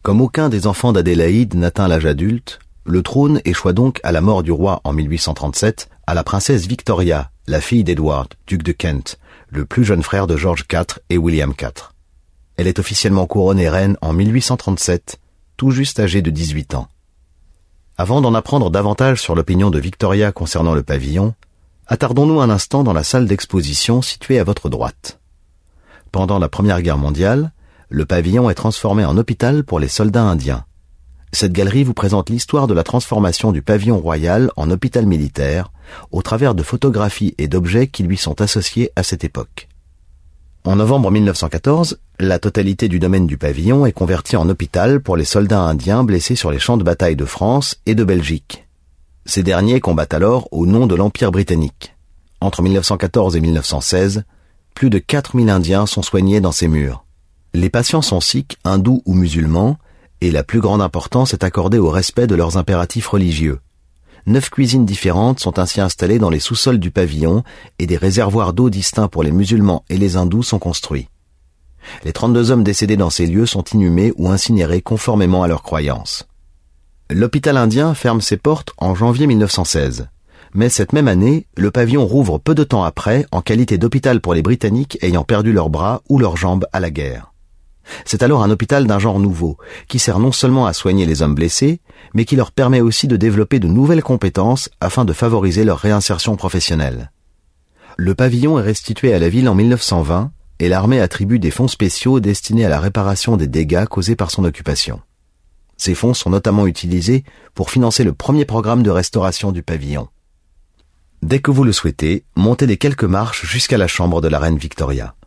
Comme aucun des enfants d'Adélaïde n'atteint l'âge adulte, le trône échoit donc à la mort du roi en 1837 à la princesse Victoria, la fille d'Edward, duc de Kent, le plus jeune frère de George IV et William IV. Elle est officiellement couronnée reine en 1837, tout juste âgée de 18 ans. Avant d'en apprendre davantage sur l'opinion de Victoria concernant le pavillon, attardons-nous un instant dans la salle d'exposition située à votre droite. Pendant la Première Guerre mondiale, le pavillon est transformé en hôpital pour les soldats indiens. Cette galerie vous présente l'histoire de la transformation du pavillon royal en hôpital militaire au travers de photographies et d'objets qui lui sont associés à cette époque. En novembre 1914, la totalité du domaine du pavillon est convertie en hôpital pour les soldats indiens blessés sur les champs de bataille de France et de Belgique. Ces derniers combattent alors au nom de l'Empire britannique. Entre 1914 et 1916, plus de 4000 Indiens sont soignés dans ces murs. Les patients sont sikhs, hindous ou musulmans, et la plus grande importance est accordée au respect de leurs impératifs religieux. 9 cuisines différentes sont ainsi installées dans les sous-sols du pavillon et des réservoirs d'eau distincts pour les musulmans et les hindous sont construits. Les 32 hommes décédés dans ces lieux sont inhumés ou incinérés conformément à leurs croyances. L'hôpital indien ferme ses portes en janvier 1916. Mais cette même année, le pavillon rouvre peu de temps après en qualité d'hôpital pour les Britanniques ayant perdu leurs bras ou leurs jambes à la guerre. C'est alors un hôpital d'un genre nouveau, qui sert non seulement à soigner les hommes blessés, mais qui leur permet aussi de développer de nouvelles compétences afin de favoriser leur réinsertion professionnelle. Le pavillon est restitué à la ville en 1920 et l'armée attribue des fonds spéciaux destinés à la réparation des dégâts causés par son occupation. Ces fonds sont notamment utilisés pour financer le premier programme de restauration du pavillon. Dès que vous le souhaitez, montez les quelques marches jusqu'à la chambre de la reine Victoria.